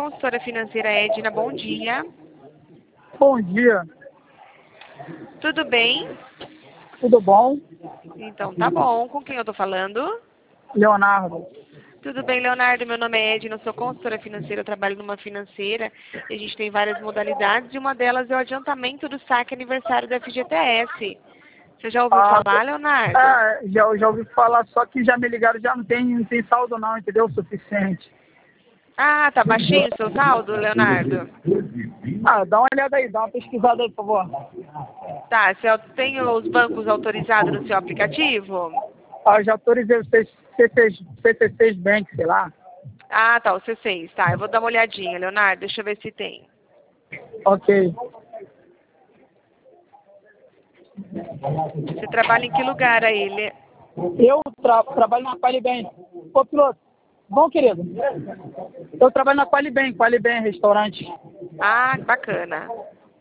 consultora financeira Edna, bom dia. Bom dia, Tudo bem? tudo bom? Então tá bom. Com quem eu tô falando? Leonardo. Tudo bem, Leonardo? Meu nome é Edna, eu sou consultora financeira, eu trabalho numa financeira e a gente tem várias modalidades e uma delas é o adiantamento do saque aniversário da FGTS. Você já ouviu falar, Leonardo? Já ouvi falar, só que já me ligaram, já não tem saldo não, entendeu? O suficiente. Ah, tá baixinho o seu saldo, Leonardo? Dá uma olhada aí, dá uma pesquisada aí, por favor. Tá, você tem os bancos autorizados no seu aplicativo? Já autorizei o CC6 Bank, sei lá. Ah, tá, o C6, tá. Eu vou dar uma olhadinha, Leonardo, deixa eu ver se tem. Ok. Você trabalha em que lugar aí? Eu trabalho na Qualibank. Ô, piloto, bom, querido? Eu trabalho na Qualibank, restaurante. Ah, bacana.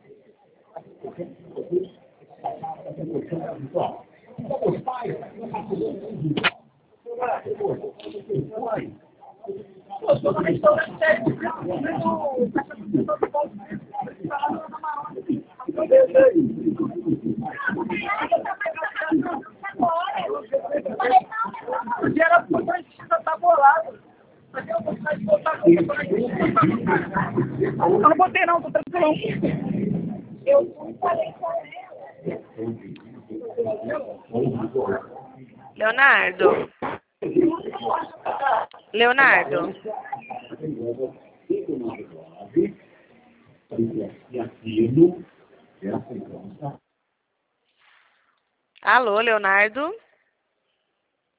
Tá bolado. Eu não botei não, tô tranquilão. Leonardo? Leonardo? Alô, Leonardo?